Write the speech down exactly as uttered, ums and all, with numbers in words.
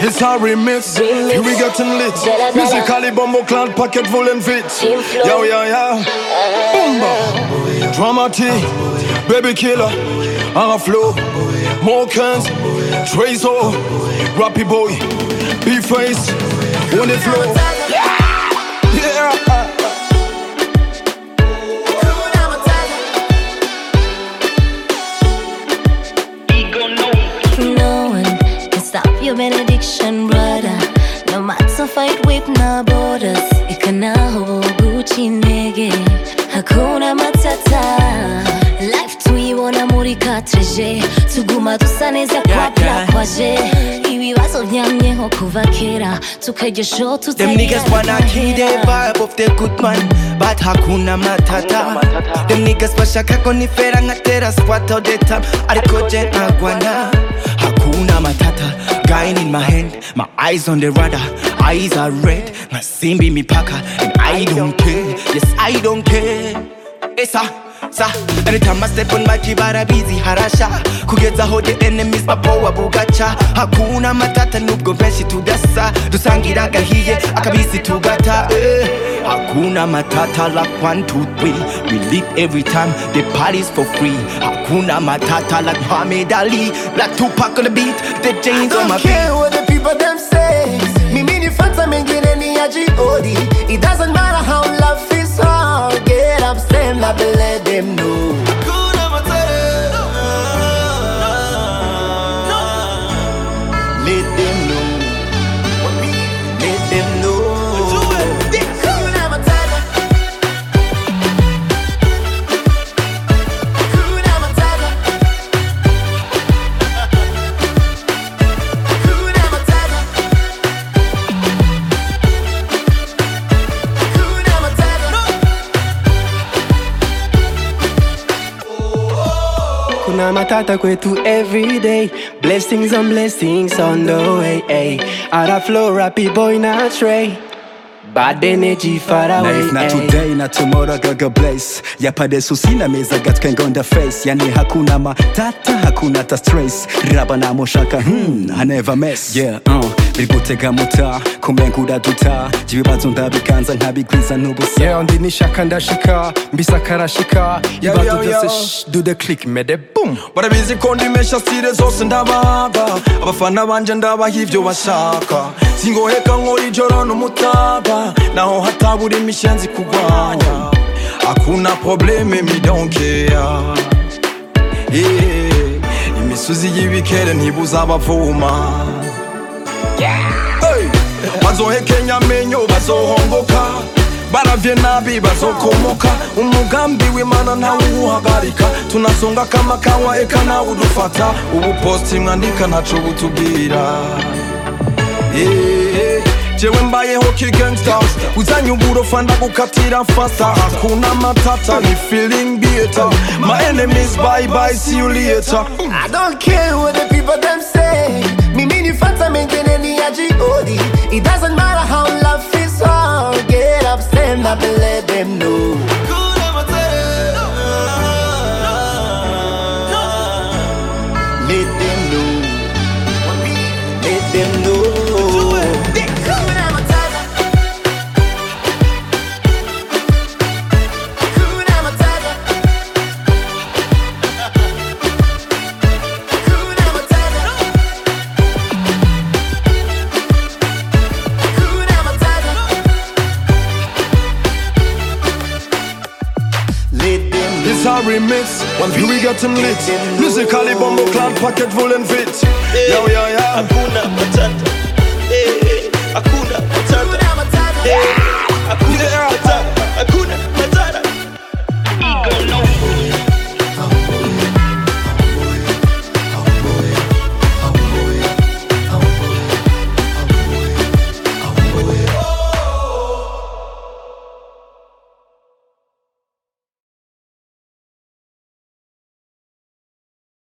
It's a remix, remix. Here we getting lit. Musically bombo clan packet full and fit. Yo, yo, yo. Boomba. Dramatic, baby killer. On a flow. More cans. Trazo. Rappy boy. B-face. On the flow. Yeah. Your benediction, brother. No matter fight with no borders. Ikana ho Gucci nege. Hakuna matata. Life tuiona muri katreje. Tuguma dusaneza kwa black kwaje. Ibi baso vyamye ho kuva kera. Tukaje show to them niggas wanna kill the vibe of the good man, but hakuna matata. Them niggas bashaka konifera ngatera squat all the time. Ariko je agwana. Hakuna matata. Guy in my hand, my eyes on the radar. Eyes are red, my simbi mi paka. And I don't care, yes I don't care. Esa, sa, anytime I step on my kibara busy harasha. Kugeza ho the enemies mapowa bugacha. Hakuna matata nubwo benshi tudasa. Dusangira gahiye akabisi tugata eh. Hakuna matata like one, two, three. We live every time, the party's for free. Hakuna matata like Muhammad Ali. Like Tupac on the beat, the chains on my feet. I don't care what the people them say. Me mini fanta mengine ni ya G O D. It doesn't matter how love is hard. Get up, stand up and let them know. Hakuna matata. Let them know. Let them know. Kuna matata kwetu every day. Blessings on blessings on the way, ay. Out of flow, rappy boy not stray. Bad energy far away. Now if not today, not tomorrow, gaga blaze. Yapa desu sina meza gat can go on the face. Yani hakuna matata, hakuna ta stress. Raba na moshaka, hmm, I never mess. Yeah, uh, bilgutega muta, kumbengura duta. Jibibazo ndabikanza nkabigwiza nubusa. Yeah, undi nishaka ndashika, mbisa karashika. Ibazo byose shh, do the click, mede boom. Barabizi ko ndimesha stile zose ndabaga. Abafana banje ndabaha ivyo bashaka. Singoheka nkora ijoro n'umutaga. Naho hatabura imishenzi kugwanya. Hakuna probleme mi don't care. Yeah. Imisozi y'ibikere ntibuza abavuma. Hey. Bazohekenya amenyo bazohongoka. Baravye nabi bazokomoka. Umugambi w'Imana ntawuhagarika. Tunasonga kama kawa eka nawe udufata. Ubu posti mwandika ntaco butubwira. Yeah. Jewe mbayeho kigangsta. Uzanye uburofa ndagukatira fasta. Hakuna matata ni feeling better. My enemies bye bye, see you later. I don't care what the people them say. Me mini fanta mengine ni ya G O D. It doesn't matter how love is hard. Get up, stand up and let them know. Let them know. Let them know. It's a remix, here we get them lit. Musically bombo clan packet full and fit. Yo, yo, yo. Hakuna matata. Hakuna matata.